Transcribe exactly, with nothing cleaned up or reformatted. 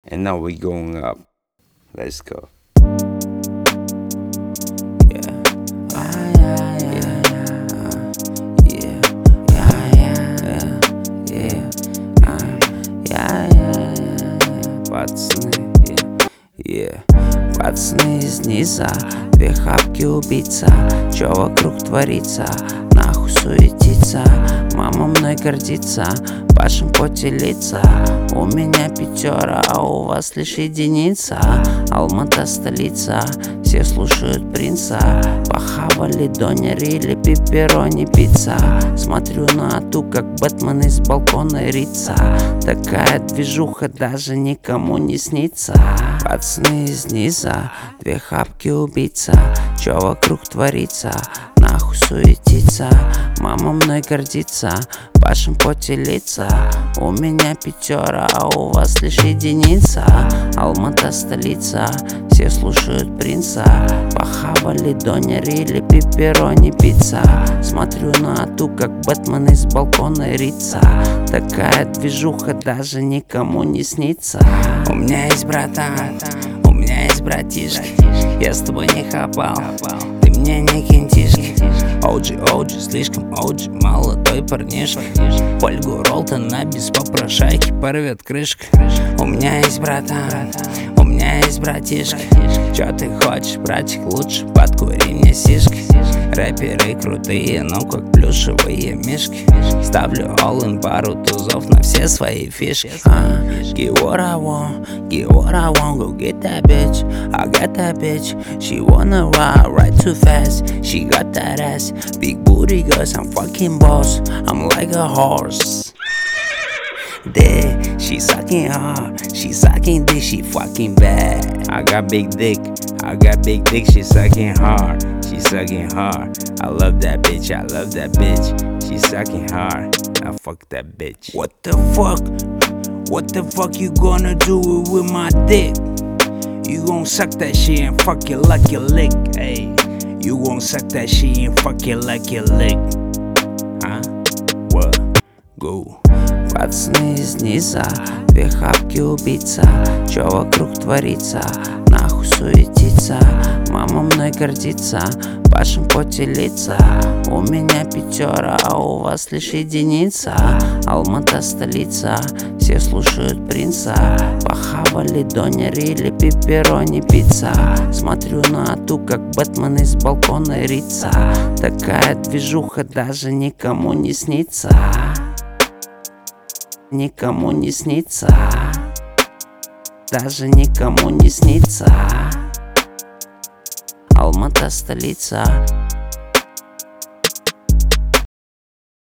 And now we're going up. Let's go. Yeah. Ah, yeah, yeah, yeah. Yeah, yeah, yeah, yeah. Ah, yeah, yeah, yeah. Пацаны, yeah, yeah. Пацаны из низа, две хапки убийца. Чё вокруг творится? Нахуй суетиться. Мама мной гордится, пашем поте лица. У меня пятера, а у вас лишь единица. Алмата столица, все слушают принца. Похавали донер или пепперони пицца. Смотрю на ту, как Бэтмен из балкона рится. Такая движуха даже никому не снится. Пацаны из низа, две хапки убийца. Чё вокруг творится? Нахуй суетиться. Мама мной гордится, пашем поте лица. У меня пятера, а у вас лишь единица. Алмата столица, все слушают принца. Похавали донер или пепперони пицца. Смотрю на ту, как Бэтмен из балкона рится. Такая движуха даже никому не снится. У меня есть братан, у меня есть братишки. Я с тобой не хапал, ты мне не кентишки. Оуджи, оуджи, слишком оуджи, молодой парнишка. Ольгу Ролтона без попрошайки порвет крышка. У меня есть братан, у меня есть братишка. Чё ты хочешь, братик, лучше подкури мне сишки. Рэперы крутые, ну как плюшевые мишки. Ставлю all-in пару тузов на все свои фишки. uh, Get what I want, get what I want, go get that bitch. I got that bitch, she wanna ride, ride too fast. She got that ass, big booty girls, I'm fucking boss. I'm like a horse. Dick, she sucking hard, she sucking dick, she fucking bad. I got big dick, I got big dick, she sucking hard, she sucking hard. I love that bitch, I love that bitch, she sucking hard. I fuck that bitch. What the fuck? What the fuck you gonna do with my dick? You gon' suck that shit and fuck it like you lick, ayy. You gon' suck that shit and fuck it like you lick. Huh? What? Go. Пацаны из низа, две хапки убийца. Чё вокруг творится? Нахуй суетиться. Мама мной гордится, пашем поте лица. У меня пятера, а у вас лишь единица. Алмата столица, все слушают принца. Похавали донер или пепперони пицца. Смотрю на ту, как Бэтмен из балкона рится. Такая движуха даже никому не снится. Никому не снится. Даже никому не снится. Алмата столица.